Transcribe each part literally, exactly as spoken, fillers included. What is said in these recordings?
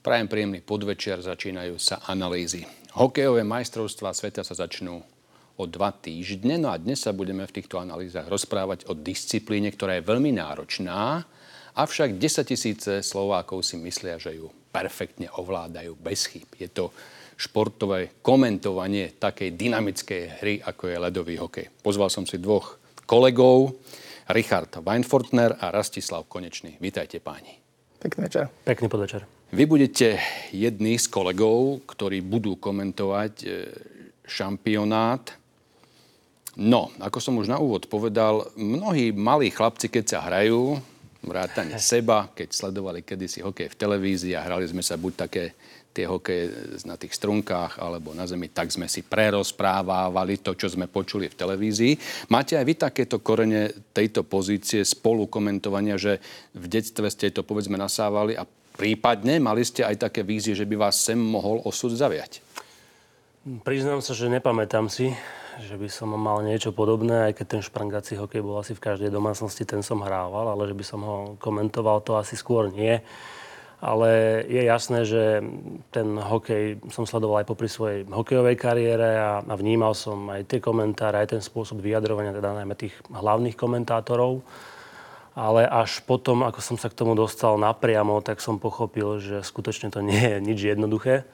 Prajem príjemný podvečer, začínajú sa analýzy. Hokejové majstrovstvá sveta sa začnú o dva týždne, no a dnes sa budeme v týchto analýzach rozprávať o disciplíne, ktorá je veľmi náročná, avšak desaťtisíce Slovákov si myslia, že ju perfektne ovládajú bez chýb. Je to športové komentovanie takej dynamickej hry, ako je ľadový hokej. Pozval som si dvoch kolegov, Richard Weinfortner a Rastislav Konečný. Vítajte, páni. Pekný večer. Pekný podvečer. Vy budete jedni z kolegov, ktorí budú komentovať šampionát. No, ako som už na úvod povedal, mnohí malí chlapci, keď sa hrajú, vrátane seba, keď sledovali kedysi hokej v televízii a hrali sme sa buď také tie hokeje na tých strunkách alebo na zemi, tak sme si prerozprávávali to, čo sme počuli v televízii. Máte aj vy takéto korene tejto pozície spolu komentovania, že v detstve ste to povedzme nasávali a prípadne mali ste aj také vízie, že by vás sem mohol osud zaviať? Priznám sa, že nepamätám si, že by som mal niečo podobné, aj keď ten šprangací hokej bol asi v každej domácnosti, ten som hrával, ale že by som ho komentoval, to asi skôr nie. Ale je jasné, že ten hokej som sledoval aj popri svojej hokejovej kariére a, a vnímal som aj tie komentáre, aj ten spôsob vyjadrovania, teda najmä tých hlavných komentátorov. Ale až potom, ako som sa k tomu dostal napriamo, tak som pochopil, že skutočne to nie je nič jednoduché.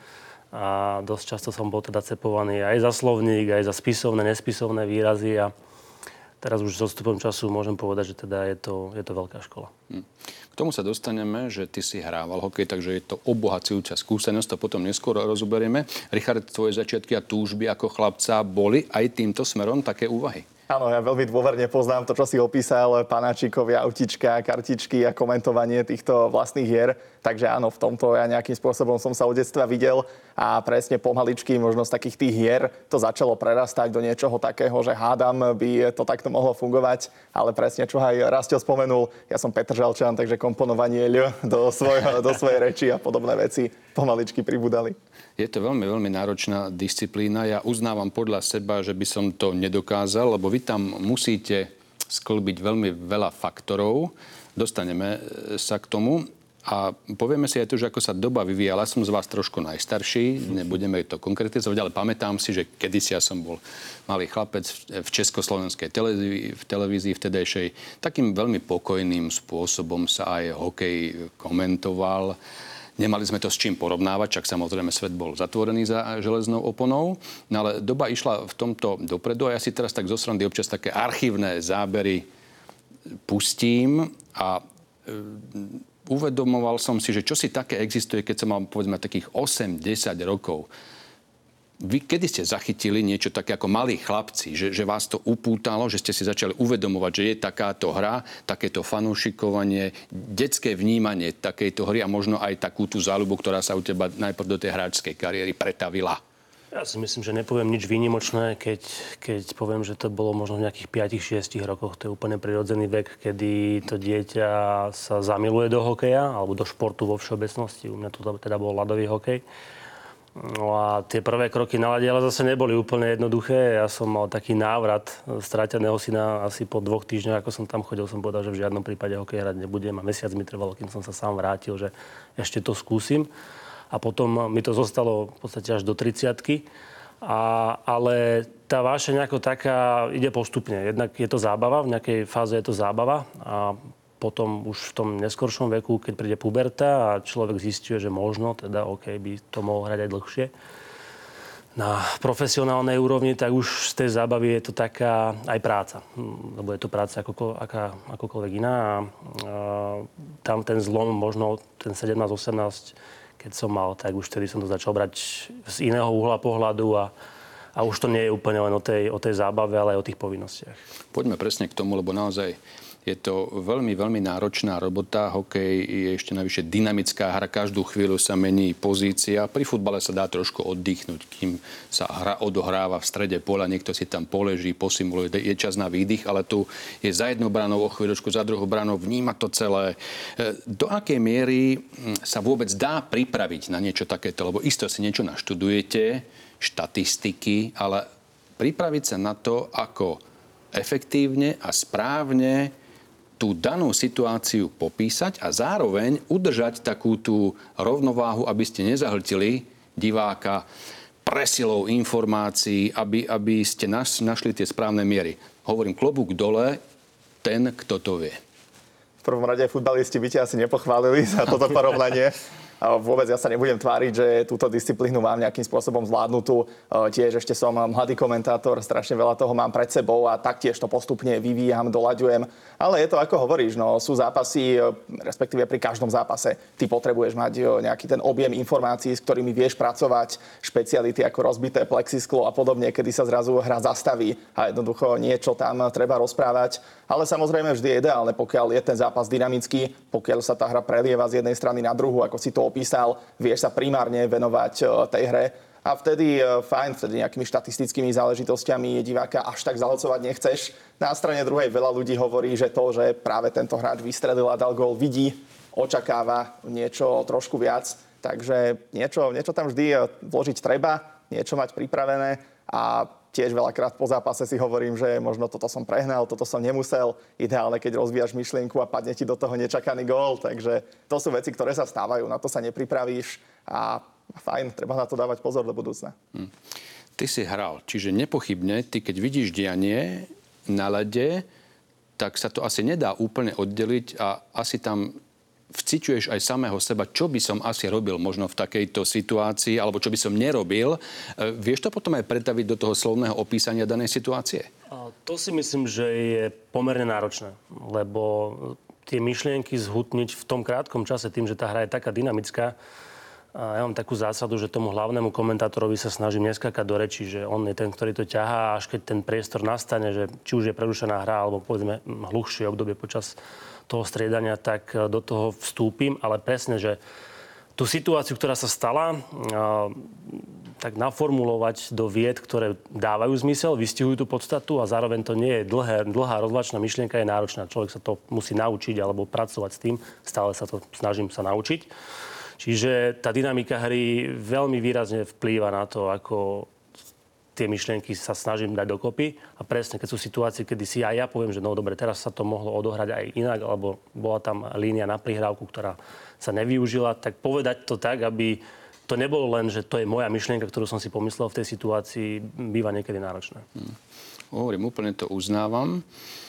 A dosť často som bol teda cepovaný aj za slovník, aj za spisovné, nespisovné výrazy. A teraz už s odstupom času môžem povedať, že teda je to, je to veľká škola. Hm. K tomu sa dostaneme, že ty si hrával hokej, takže je to obohacujúca skúsenosť, to potom neskôr rozoberieme. Richard, tvoje začiatky a túžby ako chlapca boli aj týmto smerom také úvahy? Áno, ja veľmi dôverne poznám to, čo si opísal, panáčikovie, autička, kartičky a komentovanie týchto vlastných hier. Takže áno, v tomto ja nejakým spôsobom som sa od detstva videl a presne pomaličky, možno z takých tých hier to začalo prerastať do niečoho takého, že hádam by to takto mohlo fungovať. Ale presne, čo aj Rastio spomenul, ja som Petržalčan, takže komponovanie ľ do, svojho, do svojej reči a podobné veci pomaličky pribudali. Je to veľmi, veľmi náročná disciplína. Ja uznávam podľa seba, že by som to nedokázal, lebo vy tam musíte sklbiť veľmi veľa faktorov. Dostaneme sa k tomu a povieme si aj to, že ako sa doba vyvíjala. Som z vás trošku najstarší, nebudeme to konkretizovať, ale pamätám si, že kedysi ja som bol malý chlapec v československej televízii, v televízii vtedejšej. Takým veľmi pokojným spôsobom sa aj hokej komentoval. Nemali sme to s čím porovnávať, čak samozrejme svet bol zatvorený za železnou oponou, no ale doba išla v tomto dopredu a ja si teraz tak zo srandy občas také archívne zábery pustím a e, uvedomoval som si, že čo si také existuje, keď som mal povedzme takých osem desať rokov. Vy kedy ste zachytili niečo také ako malí chlapci, že, že vás to upútalo, že ste si začali uvedomovať, že je takáto hra, takéto fanúšikovanie, detské vnímanie takejto hry a možno aj takú tú záľubu, ktorá sa u teba najprv do tej hráčskej kariéry pretavila? Ja si myslím, že nepoviem nič výnimočné, keď, keď poviem, že to bolo možno v nejakých päť šesť rokoch. To je úplne prirodzený vek, kedy to dieťa sa zamiluje do hokeja alebo do športu vo všeobecnosti. U mňa to teda bol ľadový hokej. No a tie prvé kroky na ľade ale zase neboli úplne jednoduché. Ja som mal taký návrat strateného syna asi po dvoch týždňoch, ako som tam chodil, som povedal, že v žiadnom prípade hokej hrať nebudem. A mesiac mi trvalo, kým som sa sám vrátil, že ešte to skúsim. A potom mi to zostalo v podstate až do tridsiatky. A, ale tá vášeň ako taká ide postupne. Jednak je to zábava, v nejakej fáze je to zábava a potom už v tom neskoršom veku, keď príde puberta a človek zisťuje, že možno, teda OK, by to mohol hrať aj dlhšie na profesionálnej úrovni, tak už z tej zábavy je to taká aj práca. Lebo je to práca ako, aká, akokoľvek iná. A, a tam ten zlom, možno ten sedemnásť osemnásť, keď som mal, tak už vtedy som to začal brať z iného uhla pohľadu a A už to nie je úplne len o tej, o tej zábave, ale aj o tých povinnostiach. Poďme presne k tomu, lebo naozaj je to veľmi, veľmi náročná robota. Hokej je ešte navyše dynamická hra. Každú chvíľu sa mení pozícia. Pri futbale sa dá trošku oddychnúť, kým sa hra odohráva v strede poľa. Niekto si tam poleží, posimuluje. Je čas na výdych, ale tu je za jednou branou o chvíľočku, za druhou branou. Vníma to celé. Do akej miery sa vôbec dá pripraviť na niečo takéto? Lebo isto si niečo naštudujete, štatistiky, ale pripraviť sa na to, ako efektívne a správne tú danú situáciu popísať a zároveň udržať takú tú rovnováhu, aby ste nezahltili diváka presilou informácií, aby, aby ste nas, našli tie správne miery. Hovorím, klobúk dole, ten, kto to vie. V prvom rade futbalisti by ťa asi nepochválili za toto porovnanie. A vôbec ja sa nebudem tváriť, že túto disciplínu mám nejakým spôsobom zvládnutú. Tiež ešte som mladý komentátor, strašne veľa toho mám pred sebou a taktiež to postupne vyvíjam, doľaďujem. Ale je to ako hovoríš, no sú zápasy, respektíve pri každom zápase ty potrebuješ mať nejaký ten objem informácií, s ktorými vieš pracovať, špeciality ako rozbité plexisklo a podobne, kedy sa zrazu hra zastaví a jednoducho niečo tam treba rozprávať. Ale samozrejme vždy je ideálne, pokiaľ je ten zápas dynamický, pokiaľ sa tá hra prelieva z jednej strany na druhú, ako si to opísal, vieš sa primárne venovať tej hre. A vtedy fajn, vtedy nejakými štatistickými záležitosťami diváka až tak zahlcovať nechceš. Na strane druhej veľa ľudí hovorí, že to, že práve tento hráč vystredil a dal gól, vidí, očakáva niečo trošku viac. Takže niečo, niečo tam vždy vložiť treba, niečo mať pripravené a tiež veľakrát po zápase si hovorím, že možno toto som prehnal, toto som nemusel. Ideálne, keď rozvíjaš myšlienku a padne ti do toho nečakaný gól. Takže to sú veci, ktoré sa stávajú, na to sa nepripravíš a fajn, treba na to dávať pozor do budúcna. Hm. Ty si hral, čiže nepochybne, ty keď vidíš dianie na ľade, tak sa to asi nedá úplne oddeliť a asi tam vciťuješ aj samého seba, čo by som asi robil možno v takejto situácii, alebo čo by som nerobil. Vieš to potom aj pretaviť do toho slovného opísania danej situácie? To si myslím, že je pomerne náročné, lebo tie myšlienky zhutniť v tom krátkom čase, tým, že tá hra je taká dynamická, a ja mám takú zásadu, že tomu hlavnému komentátorovi sa snažím neskakať do rečí, že on je ten, ktorý to ťahá, až keď ten priestor nastane, že či už je prerušená hra, alebo povedzme hluchšie obdobie počas toho striedania, tak do toho vstúpim, ale presne, že tú situáciu, ktorá sa stala, tak naformulovať do vied, ktoré dávajú zmysel, vystihujú tú podstatu a zároveň to nie je dlhé, dlhá rozvlačná myšlienka, je náročná. Človek sa to musí naučiť alebo pracovať s tým. Stále sa to snažím sa naučiť. Čiže tá dynamika hry veľmi výrazne vplýva na to, ako tie myšlienky sa snažím dať dokopy. A presne, keď sú situácie, kedy si aj ja poviem, že no dobre, teraz sa to mohlo odohrať aj inak, alebo bola tam línia na prihrávku, ktorá sa nevyužila, tak povedať to tak, aby to nebolo len, že to je moja myšlienka, ktorú som si pomyslel v tej situácii, býva niekedy náročné. Hmm. Hovorím, úplne to uznávam.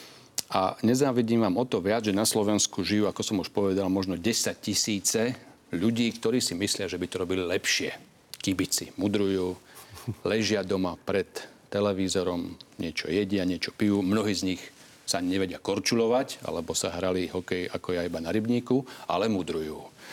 A nezávidím vám o to viac, že na Slovensku žijú, ako som už povedal, možno desať tisíce ľudí, ktorí si myslia, že by to robili lepšie. Kibici mudrujú, ležia doma pred televízorom, niečo jedia, niečo pijú. Mnohí z nich sa nevedia korčulovať, alebo sa hrali hokej ako ja iba na rybníku, ale mudrujú.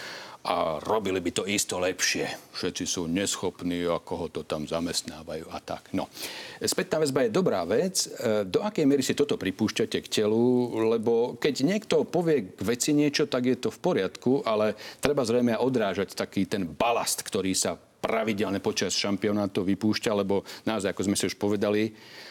A robili by to isto lepšie. Všetci sú neschopní, ako ho to tam zamestnávajú a tak. No. Spätná väzba je dobrá vec. Do akej miery si toto pripúšťate k telu? Lebo keď niekto povie k veci niečo, tak je to v poriadku, ale treba zrejme odrážať taký ten balast, ktorý sa pravidelne počas šampionátu vypúšťa, lebo naozaj, ako sme si už povedali,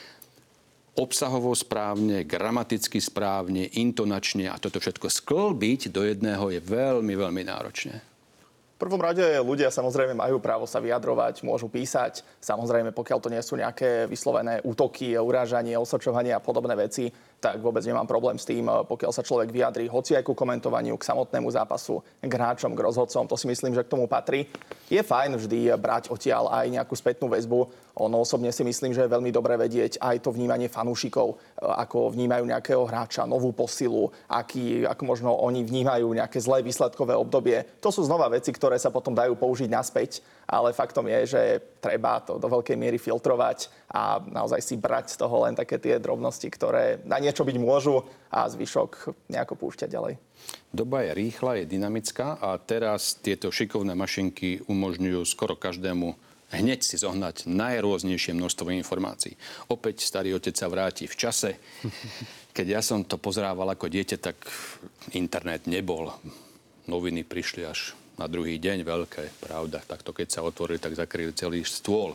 obsahovo správne, gramaticky správne, intonačne a toto všetko sklbiť do jedného je veľmi, veľmi náročné. V prvom rade ľudia samozrejme majú právo sa vyjadrovať, môžu písať. Samozrejme, pokiaľ to nie sú nejaké vyslovené útoky, urážanie, osočovanie a podobné veci, tak vôbec nemám problém s tým, pokiaľ sa človek vyjadrí hoci aj ku komentovaniu, k samotnému zápasu, k hráčom, k rozhodcom. To si myslím, že k tomu patrí. Je fajn vždy brať odtiaľ aj nejakú spätnú väzbu. Ono osobne si myslím, že je veľmi dobre vedieť aj to vnímanie fanúšikov, ako vnímajú nejakého hráča, novú posilu, aký, ako možno oni vnímajú nejaké zlé výsledkové obdobie. To sú znova veci, ktoré sa potom dajú použiť naspäť, ale faktom je, že treba to do veľkej miery filtrovať a naozaj si brať z toho len také tie drobnosti, ktoré na niečo byť môžu a zvyšok nejako púšťať ďalej. Doba je rýchla, je dynamická a teraz tieto šikovné mašinky umožňujú skoro každému hneď si zohnať najrôznejšie množstvo informácií. Opäť starý otec sa vráti v čase. Keď ja som to pozerával ako dieťa, tak internet nebol. Noviny prišli až na druhý deň, veľké, pravda. Takto keď sa otvorili, tak zakryli celý stôl.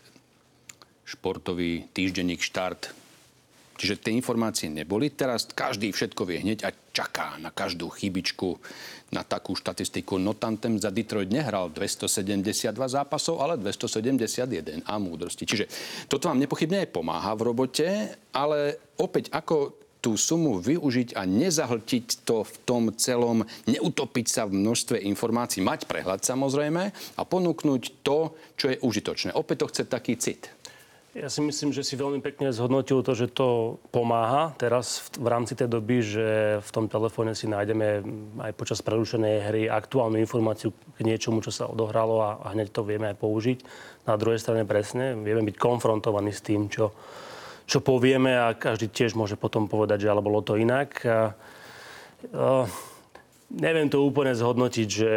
Športový týždenník Štart. Čiže tie informácie neboli. Teraz každý všetko vie hneď a čaká na každú chybičku, na takú štatistiku. Notantem za Detroit nehral dvestosedemdesiatdva zápasov, ale dvestosedemdesiatjeden a múdrosti. Čiže toto vám nepochybne aj pomáha v robote, ale opäť ako tú sumu využiť a nezahltiť to v tom celom, neutopiť sa v množstve informácií, mať prehľad samozrejme a ponúknuť to, čo je užitočné. Opäť to chce taký cit. Ja si myslím, že si veľmi pekne zhodnotil to, že to pomáha teraz v, v rámci tej doby, že v tom telefóne si nájdeme aj počas prerušenej hry aktuálnu informáciu k niečomu, čo sa odohralo a, a hneď to vieme aj použiť. Na druhej strane presne vieme byť konfrontovaní s tým, čo, čo povieme a každý tiež môže potom povedať, že ale bolo to inak. A, a, neviem to úplne zhodnotiť, že...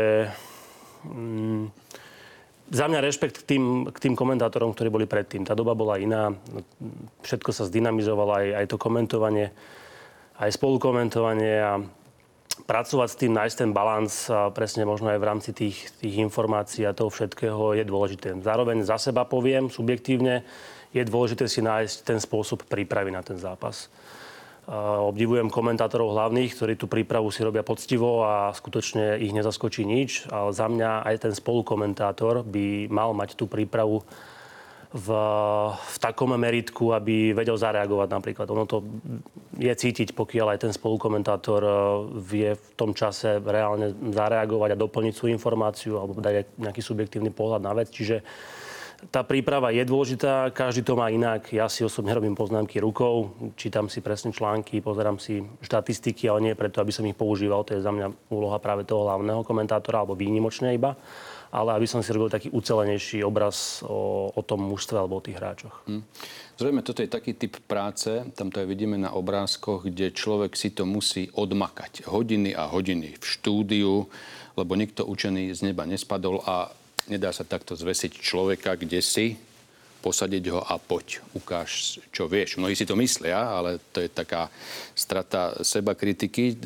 Mm, Za mňa rešpekt k tým, k tým komentátorom, ktorí boli predtým. Tá doba bola iná. Všetko sa zdynamizovalo, aj, aj to komentovanie, aj spolukomentovanie a pracovať s tým, nájsť ten balans a presne možno aj v rámci tých, tých informácií a toho všetkého je dôležité. Zároveň za seba poviem, subjektívne, je dôležité si nájsť ten spôsob prípravy na ten zápas. Obdivujem komentátorov hlavných, ktorí tú prípravu si robia poctivo a skutočne ich nezaskočí nič. Ale za mňa aj ten spolukomentátor by mal mať tú prípravu v, v takom meritku, aby vedel zareagovať napríklad. Ono to je cítiť, pokiaľ aj ten spolukomentátor vie v tom čase reálne zareagovať a doplniť svoju informáciu alebo dať nejaký subjektívny pohľad na vec. Čiže tá príprava je dôležitá, každý to má inak. Ja si osobne robím poznámky rukou, čítam si presne články, pozerám si štatistiky, ale nie preto, aby som ich používal. To je za mňa úloha práve toho hlavného komentátora, alebo výnimočne iba. Ale aby som si robil taký ucelenejší obraz o, o tom mužstve alebo o tých hráčoch. Hmm. Zrejme, toto je taký typ práce, tam to aj vidíme na obrázkoch, kde človek si to musí odmakať. Hodiny a hodiny v štúdiu, lebo nikto učený z neba nespadol a nedá sa takto zvesiť človeka, kde si, posadiť ho a poď, ukáž, čo vieš. Mnohí si to myslia, ale to je taká strata seba kritiky.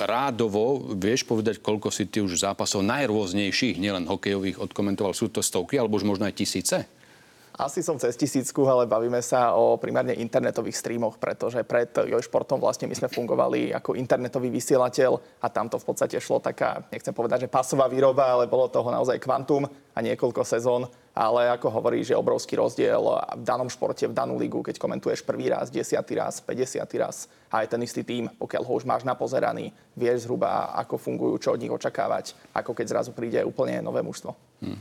Rádovo vieš povedať, koľko si ty už zápasov najrôznejších, nielen hokejových, odkomentoval. Sú to stovky, alebo už možno aj tisíce? Asi som cez tisícku, ale bavíme sa o primárne internetových streamoch, pretože pred Jojšportom vlastne my sme fungovali ako internetový vysielateľ a tam to v podstate šlo taká, nechcem povedať, že pasová výroba, ale bolo toho naozaj kvantum a niekoľko sezón. Ale ako hovorí, že obrovský rozdiel v danom športe, v danú ligu, keď komentuješ prvý raz, desiatý raz, päťdesiaty raz a aj ten istý tým, pokiaľ ho už máš napozeraný, vieš zhruba, ako fungujú, čo od nich očakávať, ako keď zrazu príde úplne nové mužstvo. Hmm.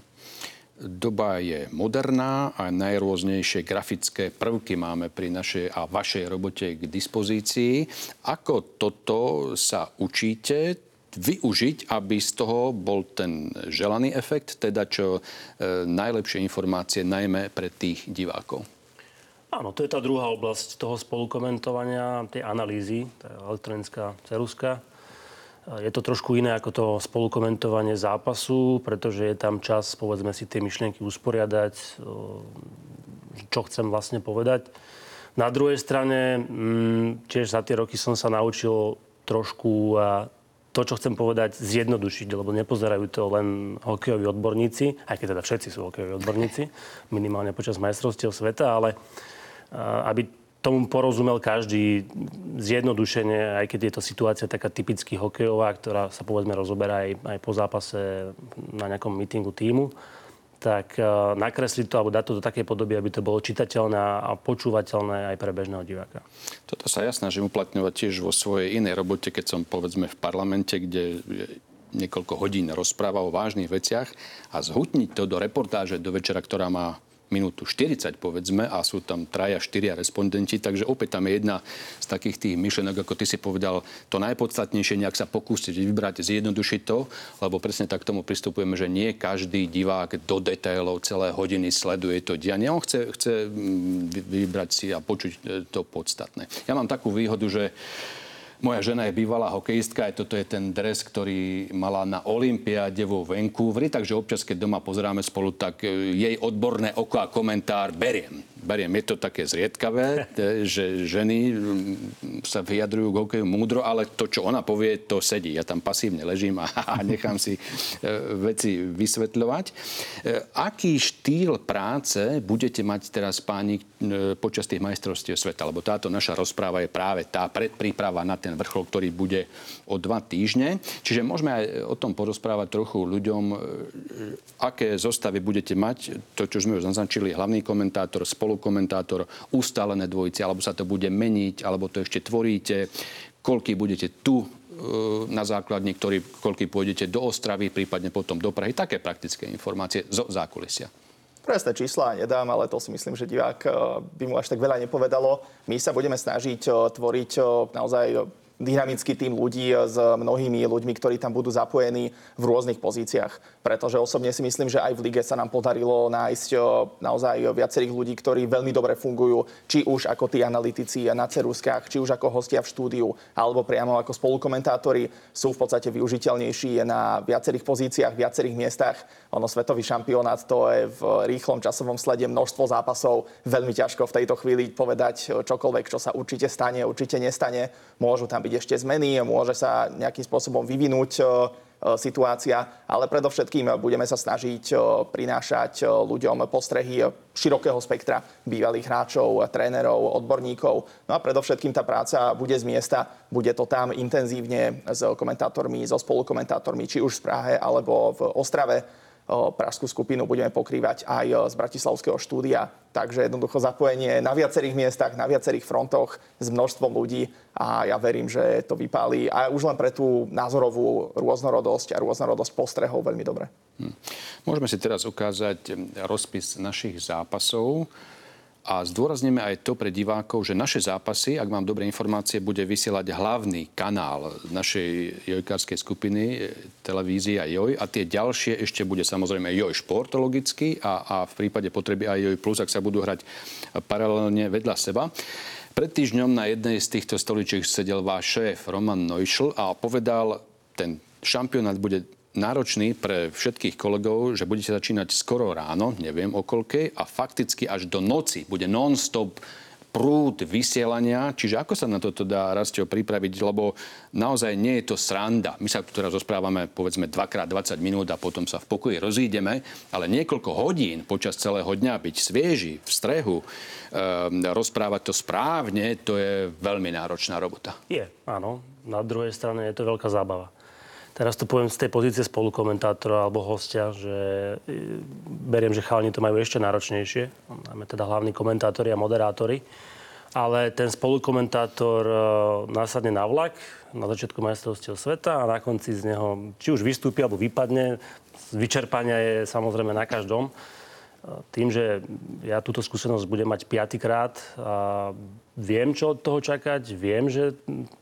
Doba je moderná a najrôznejšie grafické prvky máme pri našej a vašej robote k dispozícii. Ako toto sa učíte využiť, aby z toho bol ten želaný efekt, teda čo e, najlepšie informácie, najmä pre tých divákov? Áno, to je tá druhá oblasť toho spolukomentovania, tej analýzy, tá elektronická ceruska. Je to trošku iné ako to spolukomentovanie zápasu, pretože je tam čas, povedzme si, tie myšlienky usporiadať, čo chcem vlastne povedať. Na druhej strane, tiež za tie roky som sa naučil trošku to, čo chcem povedať, zjednodušiť, lebo nepozerajú to len hokejoví odborníci, aj keď teda všetci sú hokejoví odborníci, minimálne počas majstrovstiev sveta, ale aby tomu porozumel každý zjednodušene, aj keď je to situácia taká typicky hokejová, ktorá sa povedzme rozoberá aj, aj po zápase na nejakom mítingu tímu, tak uh, nakresliť to alebo dať to do takej podoby, aby to bolo čitateľné a počúvateľné aj pre bežného diváka. Toto sa ja snažím uplatňovať tiež vo svojej inej robote, keď som povedzme v parlamente, kde niekoľko hodín rozpráva o vážnych veciach a zhutniť to do reportáže do večera, ktorá má minútu štyridsať, povedzme, a sú tam traja, štyria respondenti, takže opäť tam je jedna z takých tých myšlenok, ako ty si povedal, to najpodstatnejšie, nejak sa pokúsiť vybrať, zjednodušiť to, lebo presne tak k tomu pristupujeme, že nie každý divák do detailov celé hodiny sleduje to dianie. On chce, chce vybrať si a počuť to podstatné. Ja mám takú výhodu, že moja žena je bývalá hokejistka, aj toto je ten dres, ktorý mala na olympiáde vo Vancouveri, takže občas, keď doma pozeráme spolu, tak jej odborné oko a komentár beriem. Beriem, je to také zriedkavé, že ženy sa vyjadrujú k hokeju múdro, ale to, čo ona povie, to sedí. Ja tam pasívne ležím a nechám si veci vysvetľovať. Aký štýl práce budete mať teraz, páni, počas tých majstrovstiev sveta? Lebo táto naša rozpráva je práve tá predpríprava na ten ten vrchol, ktorý bude o dva týždne. Čiže môžeme aj o tom porozprávať trochu ľuďom, aké zostavy budete mať. To, čo sme už naznačili, hlavný komentátor, spolukomentátor, ustálené dvojice, alebo sa to bude meniť, alebo to ešte tvoríte, koľký budete tu na základni, ktorý, koľký pôjdete do Ostravy, prípadne potom do Prahy. Také praktické informácie zo zákulisia. Presné čísla nedám, ale to si myslím, že divák by mu až tak veľa nepovedalo. My sa budeme snažiť tvoriť naozaj dynamický tím ľudí s mnohými ľuďmi, ktorí tam budú zapojení v rôznych pozíciách. Pretože osobne si myslím, že aj v lige sa nám podarilo nájsť naozaj viacerých ľudí, ktorí veľmi dobre fungujú, či už ako tí analytici na ceruzkách, či už ako hostia v štúdiu, alebo priamo ako spolukomentátori, sú v podstate využiteľnejší na viacerých pozíciách, viacerých miestach. Ono, svetový šampionát, to je v rýchlom časovom slede množstvo zápasov. Veľmi ťažko v tejto chvíli povedať čokoľvek, čo sa určite stane, určite nestane. Môžu tam byť ešte zmeny, môže sa nejakým spôsobom vyvinúť situácia, ale predovšetkým budeme sa snažiť prinášať ľuďom postrehy širokého spektra bývalých hráčov, trénerov, odborníkov. No a predovšetkým tá práca bude z miesta, bude to tam intenzívne s komentátormi, so spolukomentátormi, či už v Prahe alebo v Ostrave. Pražskú skupinu budeme pokrývať aj z bratislavského štúdia. Takže jednoducho zapojenie na viacerých miestach, na viacerých frontoch s množstvom ľudí a ja verím, že to vypálí a už len pre tú názorovú rôznorodosť a rôznorodosť postrehov veľmi dobre. Hm. Môžeme si teraz ukázať rozpis našich zápasov. A zdôrazníme aj to pre divákov, že naše zápasy, ak mám dobré informácie, bude vysielať hlavný kanál našej jojkárskej skupiny, televízia Joj. A tie ďalšie ešte bude samozrejme Joj Šport logicky a, a v prípade potreby aj Joj Plus, ak sa budú hrať paralelne vedľa seba. Pred týždňom na jednej z týchto stoličiek sedel váš šéf Roman Neuschl a povedal, ten šampionát bude náročný pre všetkých kolegov, že budete začínať skoro ráno, neviem o koľkej, a fakticky až do noci bude non-stop prúd vysielania. Čiže ako sa na toto dá, Rastio, pripraviť? Lebo naozaj nie je to sranda. My sa tu teraz rozprávame, povedzme, dvakrát dvadsať minút a potom sa v pokoji rozídeme, ale niekoľko hodín počas celého dňa byť svieži, v strehu, e, rozprávať to správne, to je veľmi náročná robota. Je, áno. Na druhej strane je to veľká zábava. Teraz to poviem z tej pozície spolukomentátora alebo hostia, že beriem, že chalani to majú ešte náročnejšie. Máme teda hlavní komentátori a moderátori. Ale ten spolukomentátor nasadne na vlak na začiatku majstrovstiev sveta a na konci z neho či už vystúpi alebo vypadne. Vyčerpania je samozrejme na každom. Tým, že ja túto skúsenosť budem mať piatykrát a viem, čo od toho čakať, viem, že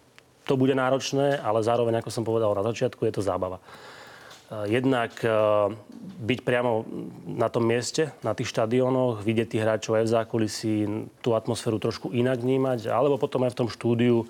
to bude náročné, ale zároveň, ako som povedal na začiatku, je to zábava. Jednak byť priamo na tom mieste, na tých štadiónoch, vidieť tých hráčov aj v zákulisí, tú atmosféru trošku inak vnímať, alebo potom aj v tom štúdiu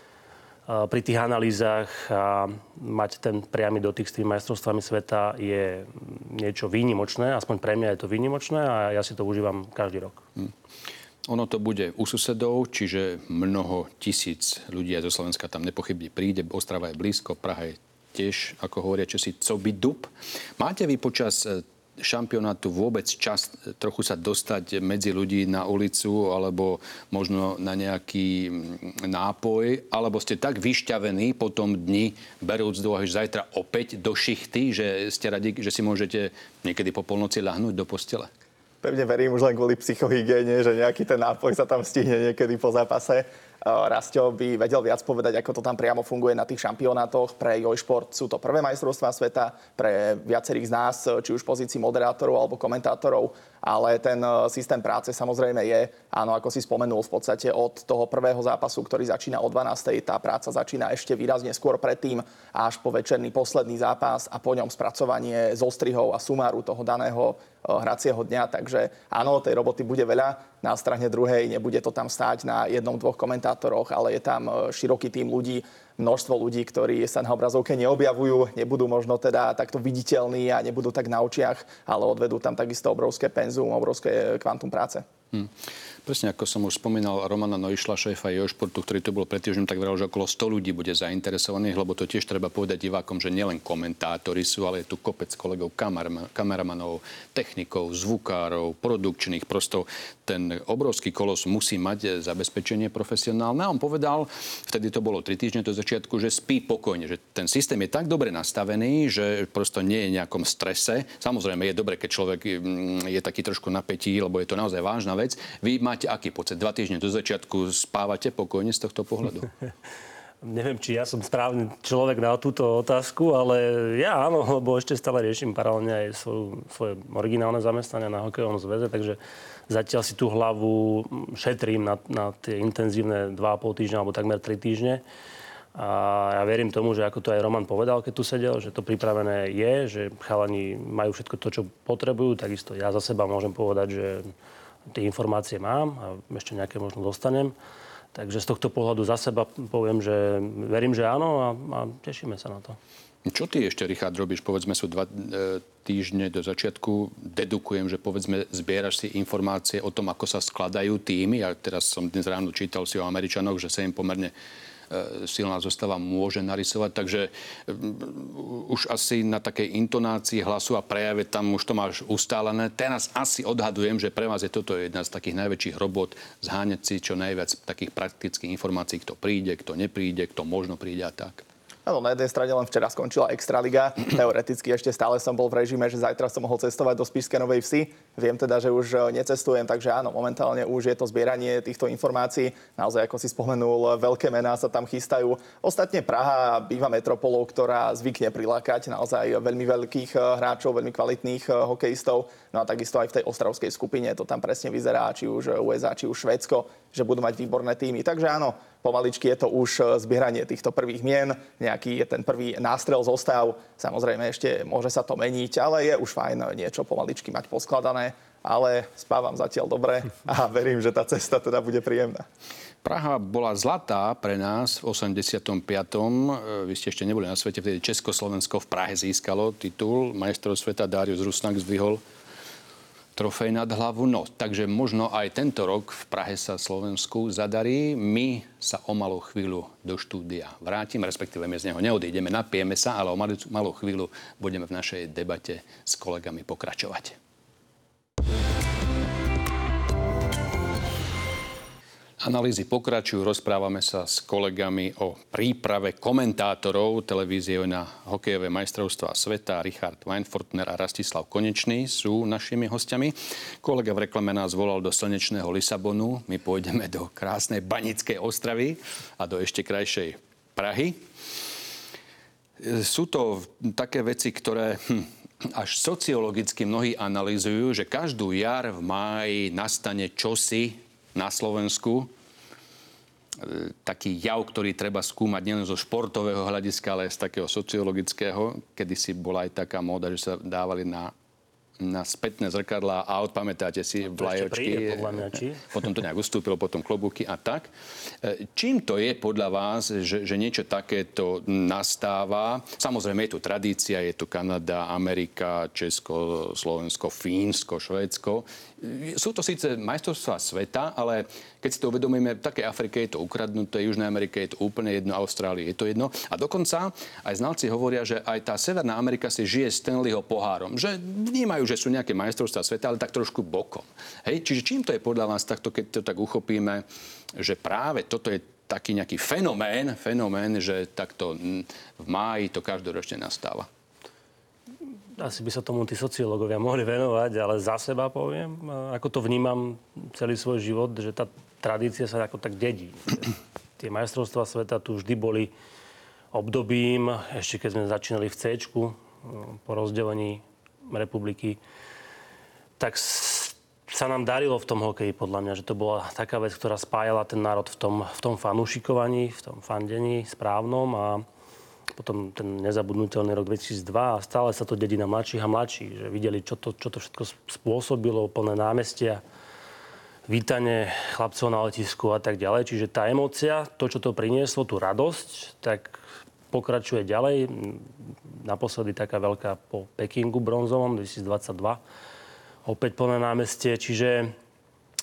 pri tých analýzach a mať ten priamy dotyk s tými majstrovstvami sveta je niečo výnimočné, aspoň pre mňa je to výnimočné a ja si to užívam každý rok. Hmm. Ono to bude u susedov, čiže mnoho tisíc ľudí zo Slovenska tam nepochybne príde. Ostrava je blízko, Praha je tiež, ako hovoria Česi, coby dub. Máte vy počas šampionátu vôbec čas trochu sa dostať medzi ľudí na ulicu alebo možno na nejaký nápoj? Alebo ste tak vyšťavení po tom dni, berúc do úvahy, že zajtra opäť do šichty, že ste radi, že si môžete niekedy po polnoci ľahnúť do postele? Pevne verím už len kvôli psychohygiene, že nejaký ten nápoj sa tam stihne niekedy po zápase. Rastio by vedel viac povedať, ako to tam priamo funguje na tých šampionátoch. Pre Joj Šport sú to prvé majstrovstvá sveta, pre viacerých z nás, či už v pozícii moderátorov alebo komentátorov, ale ten systém práce samozrejme je, áno, ako si spomenul, v podstate od toho prvého zápasu, ktorý začína o dvanástej, tá práca začína ešte výrazne skôr predtým, až po večerný posledný zápas a po ňom spracovanie zostrihov a sumáru toho daného hracieho dňa. Takže áno, tej roboty bude veľa. Na strane druhej nebude to tam stáť na jednom, dvoch komentátoroch, ale je tam široký tím ľudí, množstvo ľudí, ktorí sa na obrazovke neobjavujú, nebudú možno teda takto viditeľní a nebudú tak na očiach, ale odvedú tam takisto obrovské penzum, obrovské kvantum práce. Hm. Presne ako som už spomínal Romana Neuschla, šéfa Eurošportu, ktorý tu bol pred týždňom, tak vravel, že okolo sto ľudí bude zainteresovaných, lebo to tiež treba povedať divákom, že nielen komentátori sú, ale je tu kopec kolegov, kamerama, kameramanov, technikov, zvukárov, produkčných. Prosto ten obrovský kolos musí mať zabezpečenie profesionálne. A on povedal, vtedy to bolo tri týždne do začiatku, že spí pokojne, že ten systém je tak dobre nastavený, že prosto nie je v nejakom strese. Samozrejme, je dobre, keď človek je taký trošku napätí, lebo je to naozaj vážna vec. Vy máte aký pocit? Dva týždne do začiatku spávate pokojne z tohto pohľadu? Neviem, či ja som správny človek na túto otázku, ale ja áno, lebo ešte stále riešim paralelne aj svoju, svoje originálne zamestnanie na hokejovom zväze, takže zatiaľ si tú hlavu šetrím na, na tie intenzívne dva a pol týždňa alebo takmer tri týždne. A ja verím tomu, že ako to aj Roman povedal, keď tu sedel, že to pripravené je, že chalani majú všetko to, čo potrebujú, takisto ja za seba môžem povedať, že tie informácie mám a ešte nejaké možno dostanem. Takže z tohto pohľadu za seba poviem, že verím, že áno a, a tešíme sa na to. Čo ty ešte, Richard, robíš? Povedzme, sú dva e, týždne do začiatku. Dedukujem, že povedzme, zbieraš si informácie o tom, ako sa skladajú týmy. Ja teraz som dnes ráno čítal si o Američanoch, že sa im pomerne silná zostava môže narysovať, takže už asi na takej intonácii hlasu a prejave tam už to máš ustálené. Teraz asi odhadujem, že pre vás je toto jedna z takých najväčších robot zháňať si čo najviac takých praktických informácií, kto príde, kto nepríde, kto možno príde a tak. Áno, na jednej strane len včera skončila Extraliga. Teoreticky ešte stále som bol v režime, že zajtra som mohol cestovať do Spišskej Novej Vsi. Viem teda, že už necestujem, takže áno, momentálne už je to zbieranie týchto informácií. Naozaj, ako si spomenul, veľké mená sa tam chystajú. Ostatne Praha býva metropolou, ktorá zvykne prilákať naozaj veľmi veľkých hráčov, veľmi kvalitných hokejistov. No a takisto aj v tej ostravskej skupine to tam presne vyzerá, či už ú es á, či už Švédsko, že budú mať výborné týmy. Takže áno, pomaličky je to už zbieranie týchto prvých mien, nejaký je ten prvý nástrel zostav. Samozrejme ešte môže sa to meniť, ale je už fajn niečo pomaličky mať poskladané. Ale spávam zatiaľ dobre a verím, že tá cesta teda bude príjemná. Praha bola zlatá pre nás v osemdesiatom piatom Vy ste ešte neboli na svete, vtedy Československo v Prahe získalo titul. Majstrov sveta Darius Rusnak zdvihol trofej nad hlavu. No, takže možno aj tento rok v Prahe sa Slovensku zadarí. My sa o malú chvíľu do štúdia vrátim, respektíve my z neho neodídeme, napijeme sa, ale o malú, malú chvíľu budeme v našej debate s kolegami pokračovať. Analýzy pokračujú, rozprávame sa s kolegami o príprave komentátorov televízie na hokejové majstrovstvá sveta. Richard Weinfortner a Rastislav Konečný sú našimi hostiami. Kolega v reklame nás volal do slnečného Lisabonu. My pôjdeme do krásnej Banickej Ostravy a do ešte krajšej Prahy. Sú to také veci, ktoré hm, až sociologicky mnohí analýzujú, že každú jar v máji nastane čosi na Slovensku, taký jav, ktorý treba skúmať nielen zo športového hľadiska, ale aj z takého sociologického. Kedysi bola aj taká móda, že sa dávali na, na spätné zrkadlá aut, pamätáte si, vlajočky. Potom to nejak ustúpilo, potom klobúky a tak. Čím to je podľa vás, že, že niečo takéto nastáva? Samozrejme je tu tradícia, je tu Kanada, Amerika, Česko, Slovensko, Fínsko, Švédsko. Sú to síce majstrovstvá sveta, ale keď si to uvedomíme, v takej Afrike je to ukradnuté, Južnej Amerike je to úplne jedno, Austrálii je to jedno. A dokonca aj znalci hovoria, že aj tá Severná Amerika si žije Stanleyho pohárom. Že vnímajú, že sú nejaké majstrovstvá sveta, ale tak trošku bokom. Hej? Čiže čím to je podľa vás takto, keď to tak uchopíme, že práve toto je taký nejaký fenomén, fenomén, že takto v máji to každoročne nastáva? Asi by sa tomu tí sociológovia mohli venovať, ale za seba poviem, ako to vnímam celý svoj život, že tá tradícia sa ako tak dedí. Tie majstrovstvá sveta tu vždy boli obdobím, ešte keď sme začínali v C-čku, po rozdelení republiky, tak sa nám darilo v tom hokeji, podľa mňa, že to bola taká vec, ktorá spájala ten národ v tom, v tom fanúšikovaní, v tom fandení správnom a potom ten nezabudnutelný rok dvetisícdva a stále sa to dedí na mladších a mladších, že videli, čo to, čo to všetko spôsobilo, plné námestia, vítanie chlapcov na letisku a tak ďalej. Čiže tá emócia, to, čo to prinieslo, tú radosť, tak pokračuje ďalej. Naposledy taká veľká po Pekingu bronzovom dvetisícdvadsaťdva. Opäť plné námestie. Čiže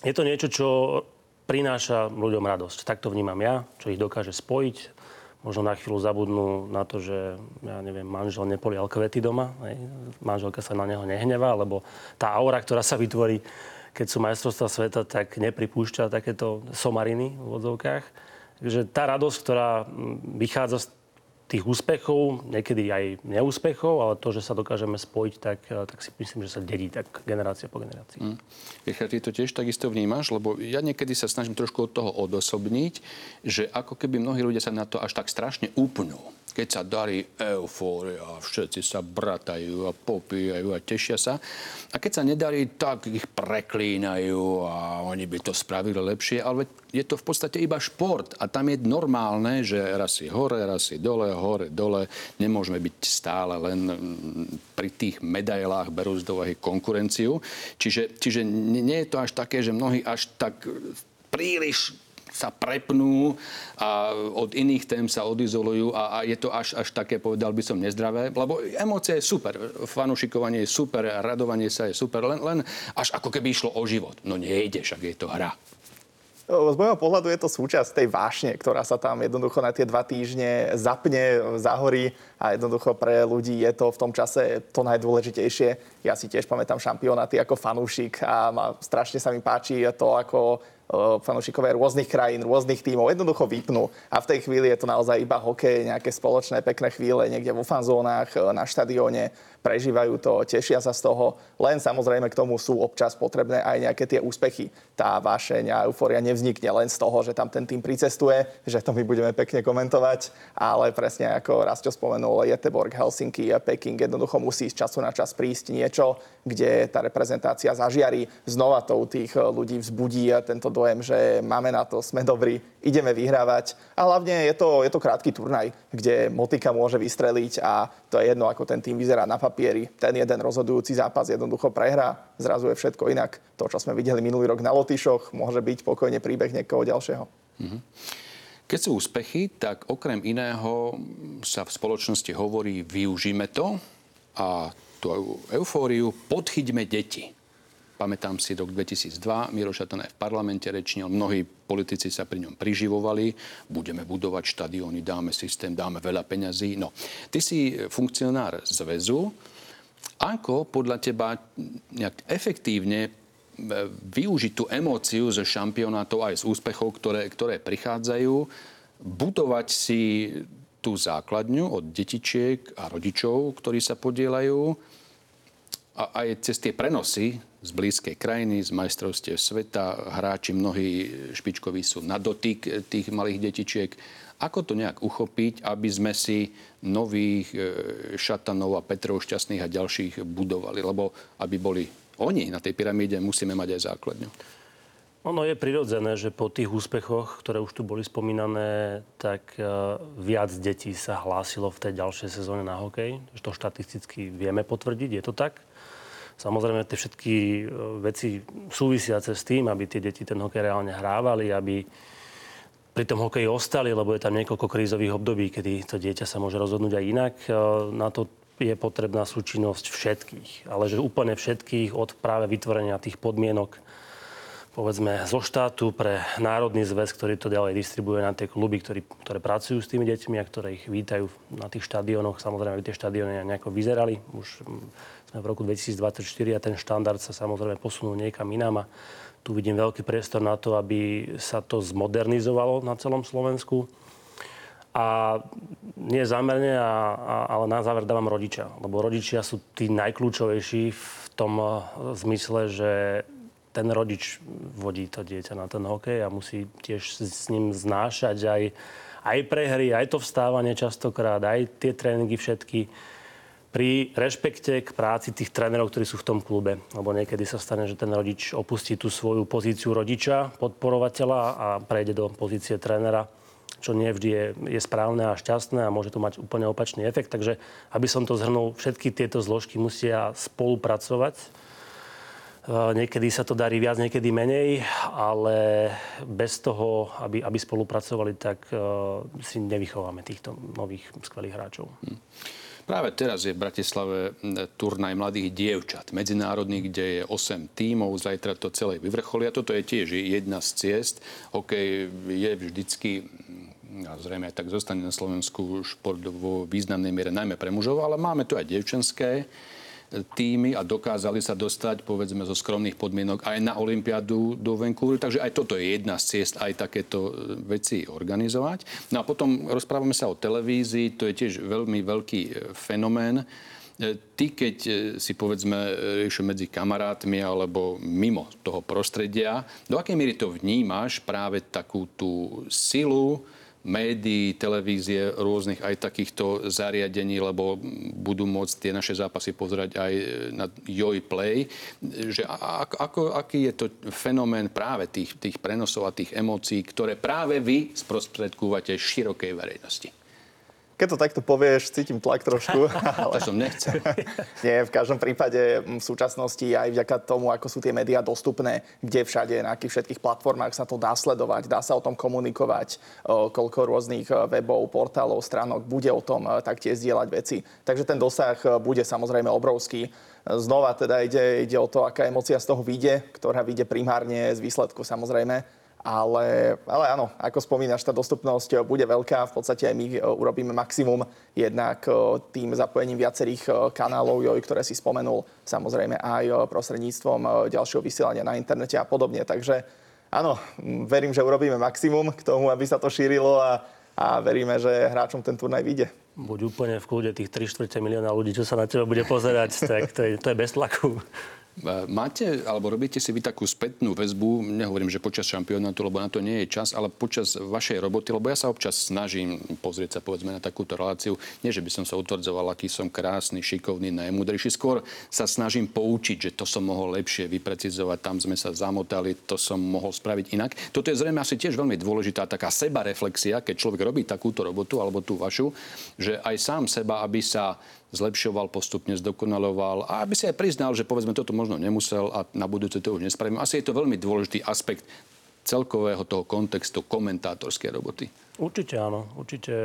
je to niečo, čo prináša ľuďom radosť. Tak to vnímam ja, čo ich dokáže spojiť. Možno na chvíľu zabudnú na to, že, ja neviem, manžel nepolial kvety doma. Hej. Manželka sa na neho nehnevá, lebo tá aura, ktorá sa vytvorí, keď sú majstrovstvá sveta, tak nepripúšťa takéto somariny v odzovkách. Takže tá radosť, ktorá vychádza z tých úspechov, niekedy aj neúspechov, ale to, že sa dokážeme spojiť, tak, tak si myslím, že sa dedí tak generácia po generácii. Mm. Richard, ty to tiež takisto vnímaš? Lebo ja niekedy sa snažím trošku od toho odosobniť, že ako keby mnohí ľudia sa na to až tak strašne úplnú. Keď sa darí eufória, všetci sa bratajú a popíjajú a tešia sa. A keď sa nedarí, tak ich preklínajú a oni by to spravili lepšie. Ale je to v podstate iba šport. A tam je normálne, že raz si hore, raz si dole, hore, dole. Nemôžeme byť stále len pri tých medailách, berú z úvahy konkurenciu. Čiže, čiže nie je to až také, že mnohí až tak príliš sa prepnú a od iných tém sa odizolujú a, a je to až, až také, povedal by som, nezdravé. Lebo emócie je super, fanúšikovanie je super, radovanie sa je super, len, len až ako keby išlo o život. No nejde, však je to hra. Z môjho pohľadu je to súčasť tej vášne, ktorá sa tam jednoducho na tie dva týždne zapne, zahorí a jednoducho pre ľudí je to v tom čase to najdôležitejšie. Ja si tiež pamätám šampionáty ako fanúšik a strašne sa mi páči to, ako fanúšikové rôznych krajín, rôznych tímov jednoducho vypnú. A v tej chvíli je to naozaj iba hokej, nejaké spoločné pekné chvíle niekde vo fanzónach, na štadióne, prežívajú to, tešia sa z toho. Len samozrejme k tomu sú občas potrebné aj nejaké tie úspechy. Tá vášeň a eufória nevznikne len z toho, že tam ten tým pricestuje, že to my budeme pekne komentovať, ale presne ako Rastio spomenul, Göteborg, Helsinki a Peking, jednoducho musí z času na čas prísť niečo, kde tá reprezentácia zažiari, znova to u tých ľudí vzbudí tento dojem, že máme na to, sme dobrí, ideme vyhrávať. A hlavne je to, je to krátky turnaj, kde motika môže vystreliť a to je jedno, ako ten tým vyzerá na papieri. Ten jeden rozhodujúci zápas jednoducho prehrá, zrazu je všetko inak. To, čo sme videli minulý rok na Lotyšoch, môže byť pokojne príbeh niekoho ďalšieho. Mm-hmm. Keď sú úspechy, tak okrem iného sa v spoločnosti hovorí, využíme to a tú eufóriu podchyťme deti. Pamätám si rok dvetisícdva, Miro Šatan aj v parlamente rečnil, mnohí politici sa pri ňom priživovali, budeme budovať štadióny, dáme systém, dáme veľa peňazí. No, ty si funkcionár zväzu. Ako podľa teba nejak efektívne využiť tú emóciu zo šampionátov aj z úspechov, ktoré, ktoré prichádzajú, budovať si tú základňu od detičiek a rodičov, ktorí sa podieľajú, a aj cez tie prenosy z blízkej krajiny, z majstrovstiev sveta, hráči mnohí špičkoví sú na dotyk tých malých detičiek. Ako to nejak uchopiť, aby sme si nových Šatanov a Petrov Šťastných a ďalších budovali? Lebo aby boli oni na tej pyramíde, musíme mať aj základňu. Ono je prirodzené, že po tých úspechoch, ktoré už tu boli spomínané, tak viac detí sa hlásilo v tej ďalšej sezóne na hokej. To štatisticky vieme potvrdiť, je to tak. Samozrejme, tie všetky veci súvisiace s tým, aby tie deti ten hokej reálne hrávali, aby pri tom hokeji ostali, lebo je tam niekoľko krízových období, kedy to dieťa sa môže rozhodnúť aj inak. Na to je potrebná súčinnosť všetkých. Ale že úplne všetkých od práve vytvorenia tých podmienok, povedzme, zo štátu pre Národný zväz, ktorý to ďalej distribuuje na tie kluby, ktorí, ktoré pracujú s tými deťmi a ktoré ich vítajú na tých štadiónoch. Samozrejme, aby tie štadióny nejako vyzerali. Už sme v roku dvetisícdvadsaťštyri a ten štandard sa samozrejme posunul niekam inám a tu vidím veľký priestor na to, aby sa to zmodernizovalo na celom Slovensku. A nie zámerne, a, a, ale na záver dávam rodičia. Lebo rodičia sú tí najkľúčovejší v tom zmysle, že ten rodič vodí to dieťa na ten hokej a musí tiež s ním znášať aj, aj prehry, aj to vstávanie častokrát, aj tie tréningy všetky pri rešpekte k práci tých trénerov, ktorí sú v tom klube. Lebo niekedy sa stane, že ten rodič opustí tú svoju pozíciu rodiča, podporovateľa a prejde do pozície trénera, čo nie vždy je, je správne a šťastné a môže to mať úplne opačný efekt. Takže aby som to zhrnul, všetky tieto zložky musia spolupracovať. Niekedy sa to darí viac, niekedy menej, ale bez toho, aby, aby spolupracovali, tak uh, si nevychováme týchto nových skvelých hráčov. Hmm. Práve teraz je v Bratislave turnaj mladých dievčat, medzinárodný, kde je osem tímov, zajtra to celé vyvrcholí. A toto je tiež jedna z ciest. Hokej je vždycky, a zrejme aj tak zostane na Slovensku, šport vo významnej miere, najmä pre mužov, ale máme tu aj dievčenské týmy a dokázali sa dostať, povedzme, zo skromných podmienok aj na olympiádu do Vancouveru. Takže aj toto je jedna z ciest, aj takéto veci organizovať. No a potom rozprávame sa o televízii, to je tiež veľmi veľký fenomén. Ty, keď si, povedzme, riešil medzi kamarátmi alebo mimo toho prostredia, do akej miery to vnímaš práve takú tú silu médií, televízie, rôznych aj takýchto zariadení, lebo budú môcť tie naše zápasy pozerať aj na Joj Play. Že ako, ako, aký je to fenomén práve tých, tých prenosov a tých emócií, ktoré práve vy sprostredkúvate širokej verejnosti? Keď to takto povieš, cítim tlak trošku. Ale... To som nechcel. Nie, v každom prípade v súčasnosti aj vďaka tomu, ako sú tie médiá dostupné, kde všade, na akých všetkých platformách sa to dá sledovať, dá sa o tom komunikovať, koľko rôznych webov, portálov, stránok bude o tom taktiež zdieľať veci. Takže ten dosah bude samozrejme obrovský. Znova teda ide, ide o to, aká emócia z toho vyjde, ktorá vyjde primárne z výsledku samozrejme. Ale, ale áno, ako spomínaš, tá dostupnosť bude veľká. V podstate aj my urobíme maximum. Jednak tým zapojením viacerých kanálov, ktoré si spomenul, samozrejme aj prostredníctvom ďalšieho vysielania na internete a podobne. Takže áno, verím, že urobíme maximum k tomu, aby sa to šírilo a, a veríme, že hráčom ten turnaj vyjde. Buď úplne v kľude tých tri štvrte milióna ľudí, čo sa na teba bude pozerať, tak to je, to je bez tlaku. Máte, alebo robíte si vy takú spätnú väzbu, nehovorím, že počas šampionátu, lebo na to nie je čas, ale počas vašej roboty, lebo ja sa občas snažím pozrieť sa, povedzme, na takúto reláciu. Nie, že by som sa utvrdzoval, aký som krásny, šikovný, najmudrejší. Skôr sa snažím poučiť, že to som mohol lepšie vyprecizovať, tam sme sa zamotali, to som mohol spraviť inak. Toto je zrejme asi tiež veľmi dôležitá taká sebareflexia, keď človek robí takúto robotu, alebo tú vašu, že aj sám seba, aby sa zlepšoval, postupne zdokonaloval a aby si aj priznal, že povedzme toto možno nemusel a na budúce to už nespravím. Asi je to veľmi dôležitý aspekt celkového toho kontextu komentátorskej roboty. Určite áno. Určite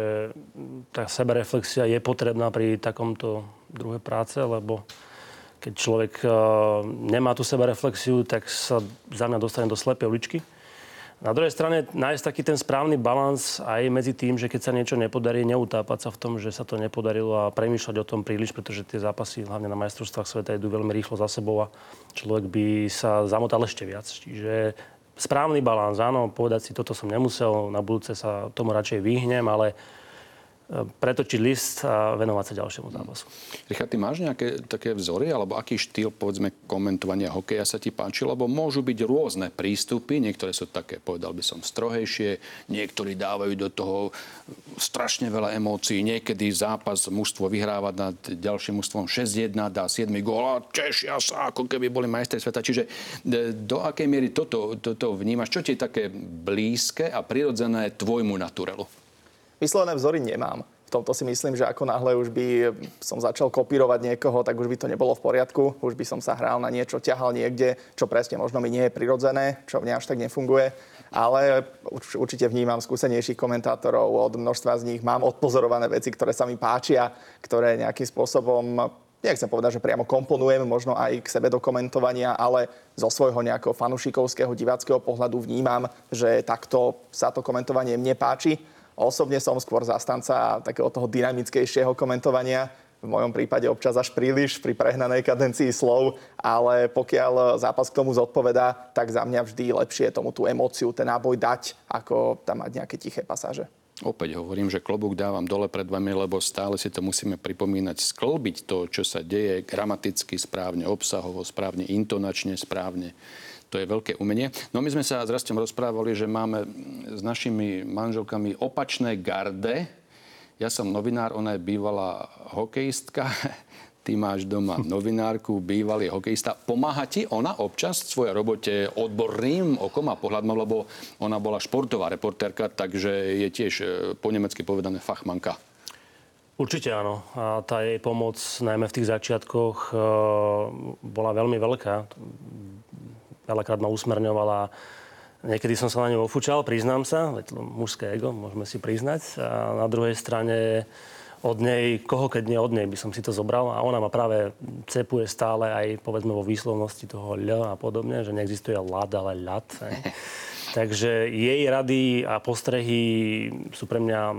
tá sebereflexia je potrebná pri takomto druhe práce, lebo keď človek nemá tú sebereflexiu, tak sa za mňa dostane do slepej uličky. Na druhej strane nájsť taký ten správny balans aj medzi tým, že keď sa niečo nepodarí, neutápať sa v tom, že sa to nepodarilo a premýšľať o tom príliš, pretože tie zápasy hlavne na majstrovstvách sveta idú veľmi rýchlo za sebou a človek by sa zamotal ešte viac. Čiže správny balans, áno, povedať si, toto som nemusel, na budúce sa tomu radšej vyhnem, ale pretočiť list a venovať sa ďalšiemu zápasu. Richard, ty máš nejaké také vzory, alebo aký štýl, povedzme, komentovania hokeja sa ti páči? Lebo môžu byť rôzne prístupy, niektoré sú také, povedal by som, strohejšie, niektorí dávajú do toho strašne veľa emócií, niekedy zápas mužstvo vyhráva nad ďalším mužstvom šesť jedna, dá siedmy gól a tešia sa, ako keby boli majstri sveta. Čiže do akej miery toto, toto vnímaš? Čo ti je také blízke a prirodzené tvojmu naturelu? Vyslovené vzory nemám. V tomto si myslím, že ako náhle už by som začal kopírovať niekoho, tak už by to nebolo v poriadku. Už by som sa hral na niečo, ťahal niekde, čo presne možno mi nie je prirodzené, čo mne až tak nefunguje. Ale určite vnímam skúsenejších komentátorov, od množstva z nich mám odpozorované veci, ktoré sa mi páčia, ktoré nejakým spôsobom, nechcem povedať, že priamo komponujem, možno aj k sebe do komentovania, ale zo svojho nejakého fanušikovského, diváckého pohľadu vnímam, že takto sa to komentovanie mne páči. Osobne som skôr zastanca takého toho dynamickejšieho komentovania. V mojom prípade občas až príliš pri prehnanej kadencii slov, ale pokiaľ zápas k tomu zodpovedá, tak za mňa vždy lepšie tomu tú emóciu, ten náboj dať, ako tam mať nejaké tiché pasáže. Opäť hovorím, že klobúk dávam dole pred vami, lebo stále si to musíme pripomínať, sklbiť to, čo sa deje gramaticky, správne, obsahovo, správne, intonačne, správne. To je veľké umenie. No my sme sa s Rastom rozprávali, že máme s našimi manželkami opačné garde. Ja som novinár, ona je bývalá hokejistka. Ty máš doma novinárku, bývalý hokejista. Pomáha ti ona občas v svojej robote odborným okom a pohľadom, lebo ona bola športová reportérka, takže je tiež po nemecky povedané fachmanka. Určite áno. A tá jej pomoc, najmä v tých začiatkoch, bola veľmi veľká. Veľakrát ma usmerňovala. Niekedy som sa na ňu ofúčal, priznám sa. Veď mužské ego, môžeme si priznať. A na druhej strane od nej, koho keď nie od nej by som si to zobral a ona ma práve cepuje stále aj povedzme vo výslovnosti toho ľ a podobne, že neexistuje ľad, ale ľad. Takže jej rady a postrehy sú pre mňa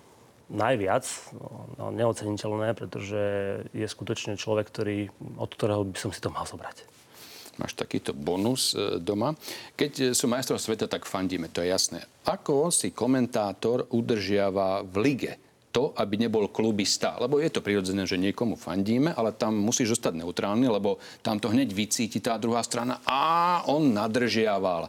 najviac no, neoceniteľné, pretože je skutočne človek, ktorý, od ktorého by som si to mal zobrať. Máš takýto bonus doma. Keď sú majstrov sveta, tak fandíme, to je jasné. Ako si komentátor udržiava v lige to, aby nebol klubista? Lebo je to prirodzené, že niekomu fandíme, ale tam musíš zostať neutrálny, lebo tam to hneď vycíti tá druhá strana a on nadržiaval.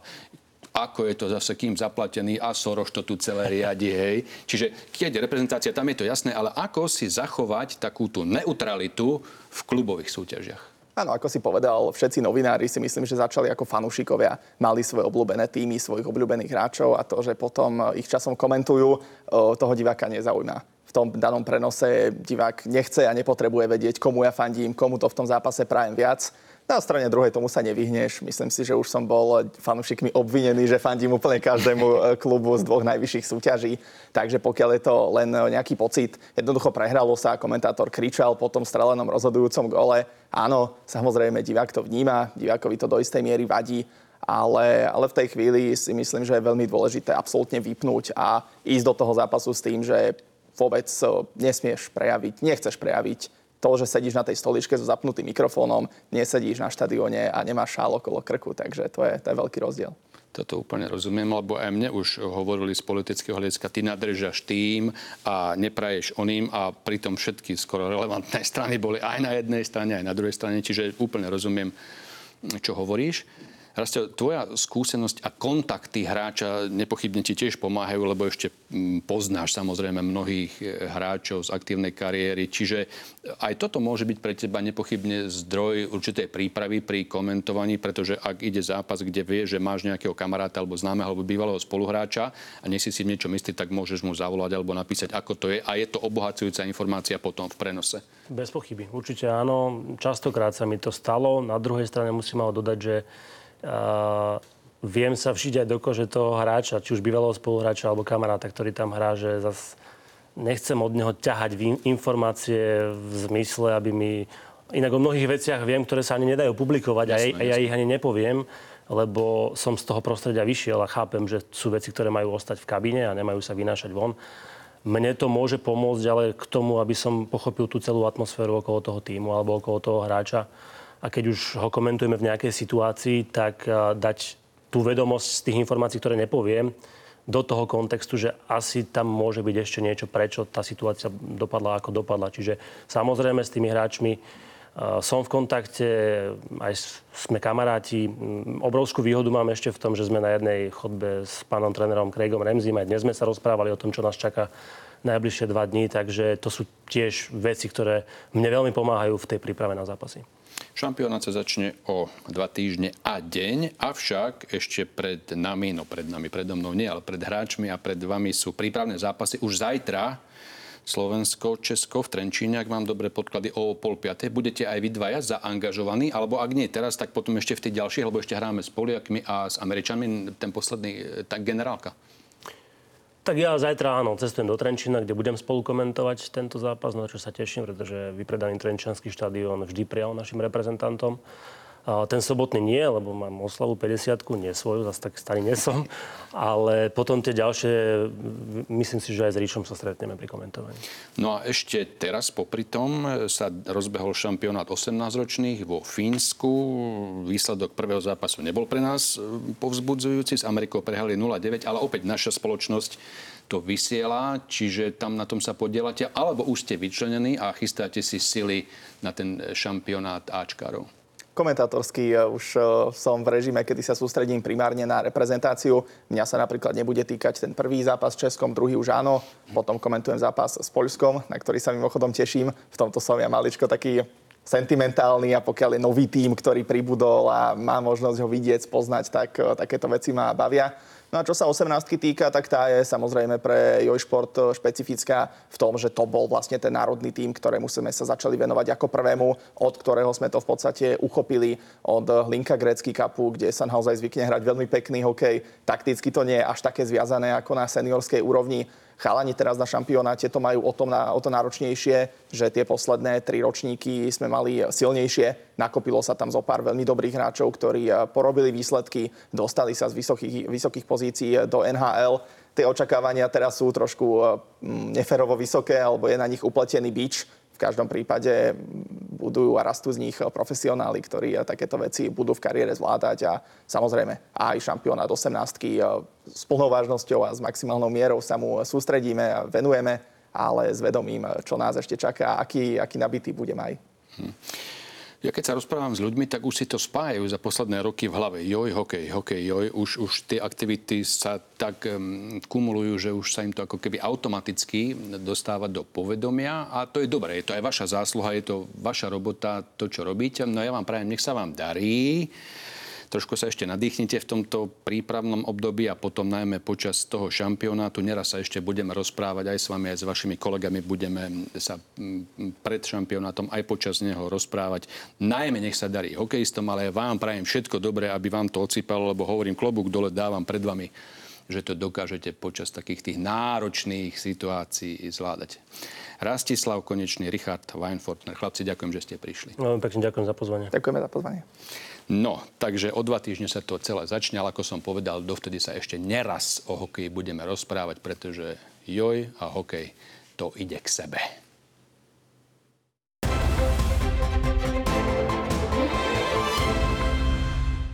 Ako je to zase kým zaplatený a Soros to tu celé riadi, hej. Čiže keď reprezentácia, tam je to jasné, ale ako si zachovať takú tú neutralitu v klubových súťažiach? Áno, ako si povedal, všetci novinári si myslím, že začali ako fanúšikovia, mali svoje obľúbené týmy, svojich obľúbených hráčov a to, že potom ich časom komentujú, toho diváka nezaujíma. V tom danom prenose divák nechce a nepotrebuje vedieť, komu ja fandím, komu to v tom zápase prajem viac. Na strane druhej tomu sa nevyhneš. Myslím si, že už som bol fanúšikmi obvinený, že fandím úplne každému klubu z dvoch najvyšších súťaží. Takže pokiaľ je to len nejaký pocit, jednoducho prehralo sa, komentátor kričal po tom strelenom rozhodujúcom gole. Áno, samozrejme, divák to vníma, divákovi to do istej miery vadí, ale, ale v tej chvíli si myslím, že je veľmi dôležité absolútne vypnúť a ísť do toho zápasu s tým, že vôbec nesmieš prejaviť, nechceš prejaviť to, že sedíš na tej stoličke so zapnutým mikrofónom, nesedíš na štadióne a nemáš šál okolo krku, takže to je, to je veľký rozdiel. Toto úplne rozumiem, lebo aj mne už hovorili z politického hľadiska, ty nadržaš tým a nepraješ oným a pritom všetky skoro relevantné strany boli aj na jednej strane, aj na druhej strane, čiže úplne rozumiem, čo hovoríš. Rastio, tvoja skúsenosť a kontakty hráča nepochybne ti tiež pomáhajú, lebo ešte poznáš samozrejme mnohých hráčov z aktívnej kariéry. Čiže aj toto môže byť pre teba nepochybne zdroj určitej prípravy pri komentovaní, pretože ak ide zápas, kde vieš, že máš nejakého kamaráta alebo známeho alebo bývalého spoluhráča a nie si si v niečom istý, tak môžeš mu zavolať alebo napísať, ako to je. A je to obohacujúca informácia potom v prenose. Bez pochyby. Určite áno. Častokrát sa mi to stalo. Na druhej strane musím ale dodať, že Uh, viem sa vžiť aj do kože toho hráča, či už bývalého spoluhráča alebo kamaráta, ktorý tam hrá, že zas nechcem od neho ťahať informácie v zmysle, aby mi... Inak o mnohých veciach viem, ktoré sa ani nedajú publikovať jasné, a, jasné. a ja ich ani nepoviem, lebo som z toho prostredia vyšiel a chápem, že sú veci, ktoré majú ostať v kabíne a nemajú sa vynášať von. Mne to môže pomôcť ale k tomu, aby som pochopil tú celú atmosféru okolo toho tímu alebo okolo toho hráča. A keď už ho komentujeme v nejakej situácii, tak dať tú vedomosť z tých informácií, ktoré nepoviem, do toho kontextu, že asi tam môže byť ešte niečo, prečo tá situácia dopadla, ako dopadla. Čiže samozrejme s tými hráčmi som v kontakte, aj sme kamaráti. Obrovskú výhodu mám ešte v tom, že sme na jednej chodbe s pánom trénerom Craigom Ramseym. Aj dnes sme sa rozprávali o tom, čo nás čaká najbližšie dva dní. Takže to sú tiež veci, ktoré mne veľmi pomáhajú v tej príprave na zápasy. Šampionát sa začne o dva týždne a deň, avšak ešte pred nami, no pred nami, predo mnou nie, ale pred hráčmi a pred vami sú prípravné zápasy. Už zajtra Slovensko, Česko v Trenčíne, ak mám dobre podklady, o pol piatej. Budete aj vy dvaja zaangažovaní, alebo ak nie teraz, tak potom ešte v tých ďalších, lebo ešte hráme s Poliakmi a s Američanmi, ten posledný, tak generálka. Tak ja zajtra áno, cestujem do Trenčína, kde budem spolu komentovať tento zápas, na čo sa teším, pretože vypredaný trenčiansky štadión vždy prijal našim reprezentantom. Ten sobotný nie, lebo mám oslavu päťdesiatku, nie svoju, zase tak starý nie som. Ale potom tie ďalšie, myslím si, že aj s Ríšom sa stretneme pri komentovaní. No a ešte teraz popri tom sa rozbehol šampionát osemnásťročných vo Fínsku. Výsledok prvého zápasu nebol pre nás povzbudzujúci. S Amerikou prehrali nula deväť, ale opäť naša spoločnosť to vysiela, čiže tam na tom sa podielate, alebo už ste vyčlenení a chystáte si sily na ten šampionát áčkárov? Komentátorský už som v režime, kedy sa sústredím primárne na reprezentáciu. Mňa sa napríklad nebude týkať ten prvý zápas s Českom, druhý už áno. Potom komentujem zápas s Poľskom, na ktorý sa mimochodom teším. V tomto som ja maličko taký sentimentálny a pokiaľ je nový tím, ktorý pribudol a má možnosť ho vidieť, spoznať, tak takéto veci ma bavia. No a čo sa osemnástky týka, tak tá je samozrejme pre Jojšport špecifická v tom, že to bol vlastne ten národný tím, ktorému sme sa začali venovať ako prvému, od ktorého sme to v podstate uchopili od Hlinka Grécky Cupu, kde sa naozaj zvykne hrať veľmi pekný hokej. Takticky to nie je až také zviazané ako na seniorskej úrovni. chalani teraz na šampionáte to majú o, tom, o to náročnejšie, že tie posledné tri ročníky sme mali silnejšie. Nakopilo sa tam zo pár veľmi dobrých hráčov, ktorí porobili výsledky, dostali sa z vysokých, vysokých pozícií do en há el. Tie očakávania teraz sú trošku neférovo vysoké, alebo je na nich upletený bič. V každom prípade budujú a rastú z nich profesionáli, ktorí takéto veci budú v kariére zvládať a samozrejme aj šampionát osemnástky s plnou vážnosťou a s maximálnou mierou sa mu sústredíme a venujeme, ale s vedomím, čo nás ešte čaká, aký, aký nabitý budem aj. Hm. Ja keď sa rozprávam s ľuďmi, tak už si to spájajú za posledné roky v hlave. Joj, hokej, hokej, joj. Už, už tie aktivity sa tak um, kumulujú, že už sa im to ako keby automaticky dostáva do povedomia. A to je dobré. Je to aj vaša zásluha, je to vaša robota, to, čo robíte. No ja vám prajem, nech sa vám darí. Trošku sa ešte nadýchnite v tomto prípravnom období a potom najmä počas toho šampionátu. Neraz sa ešte budeme rozprávať aj s vami, aj s vašimi kolegami. Budeme sa pred šampionátom aj počas neho rozprávať. Najmä nech sa darí hokejistom, ale vám prajem všetko dobré, aby vám to odsýpalo, lebo hovorím, klobúk dole dávam pred vami, že to dokážete počas takých tých náročných situácií zvládať. Rastislav Konečný, Richard Weinfortner. Chlapci, ďakujem, že ste prišli. No, pekne ďakujem za pozvanie. Ďakujeme za pozvanie. No, takže o dva týždne sa to celé začne, ale ako som povedal, dovtedy sa ešte neraz o hokeji budeme rozprávať, pretože joj a hokej to ide k sebe.